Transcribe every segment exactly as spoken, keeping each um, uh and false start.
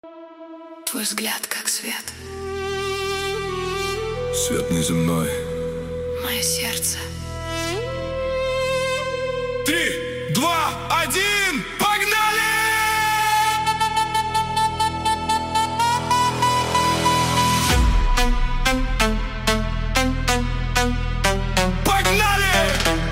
Твой взгляд как свет, свет неземной. мое сердце. Три, два, один, погнали! Погнали!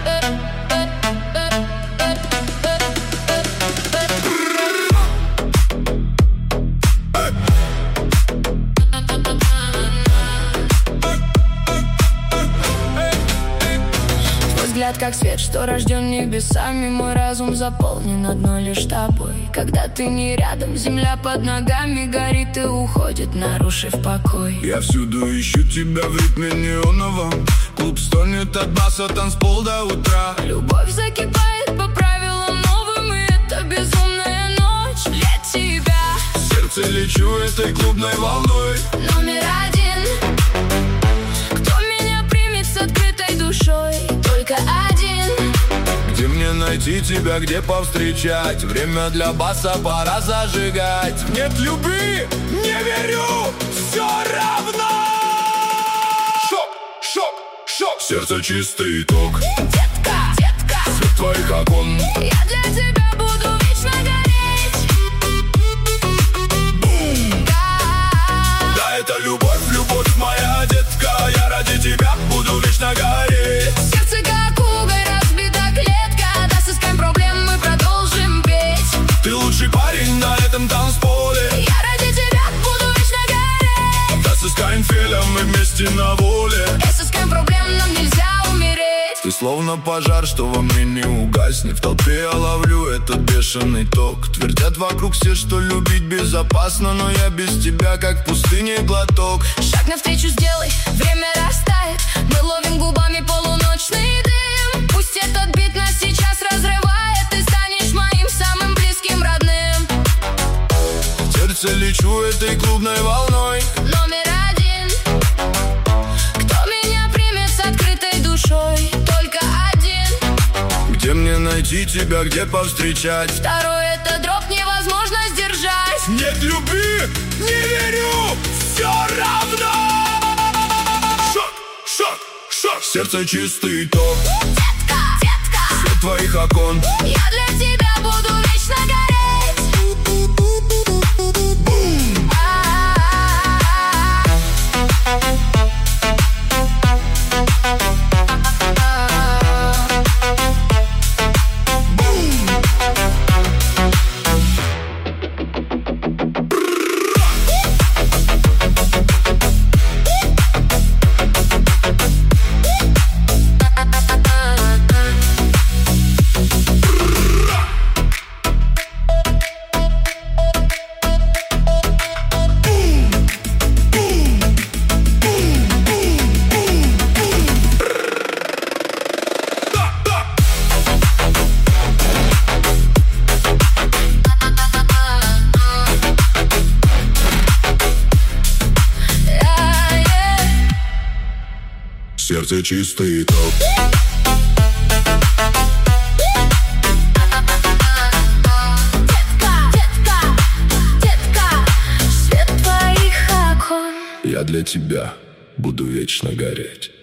Взгляд как свет, что рожден небесами. Мой разум заполнен одной лишь тобой. Когда ты не рядом, земля под ногами горит и уходит, нарушив покой. Я всюду ищу тебя в ритме неоновом. Клуб стонет от баса, танцпол до утра. Любовь закипает по правилам новым, и это безумная ночь для тебя. В сердце лечу этой клубной волной. Номер один, кто меня примет с открытой душой? Только один. Где мне найти тебя, где повстречать? Время для баса, пора зажигать. Нет любви, не верю, все равно. Шок, шок, шок. Сердце чистый ток. Детка, детка, Свет твоих окон. я для тебя буду вечно гореть. Бум. Да. Да, это любовь, любовь моя детка. Я ради тебя буду вечно гореть. Сердце как уголь, разбита клетка. Да, сыскаем проблем, мы продолжим петь. Ты лучший парень на этом танцполе. Я ради тебя буду вечно гореть. Да, сыскаем филем, мы вместе на воле. И сыскаем проблем, нам нельзя умереть. Ты словно пожар, что во мне не угаснет. В толпе я ловлю этот бешеный ток. Твердят вокруг все, что любить безопасно, но я без тебя как в пустыне глоток. Шаг навстречу сделай, время растает. Мы ловим губами полуночный дым. Пусть этот бит нас сейчас разрывает. Ты станешь моим самым близким родным. В сердце лечу этой клубной волной. Номер один, кто меня примет с открытой душой? Только один. Где мне найти тебя, где повстречать? Второй, это дроп, невозможно сдержать. Нет любви, не верю, все равно. Шок, шок, шок. Сердце чистый ток. Детка, детка, Свет твоих окон. я для тебя буду вечно гореть. Бум. Сердце чистый ток. Детка, детка, детка, свет твоих окон. Я для тебя буду вечно гореть.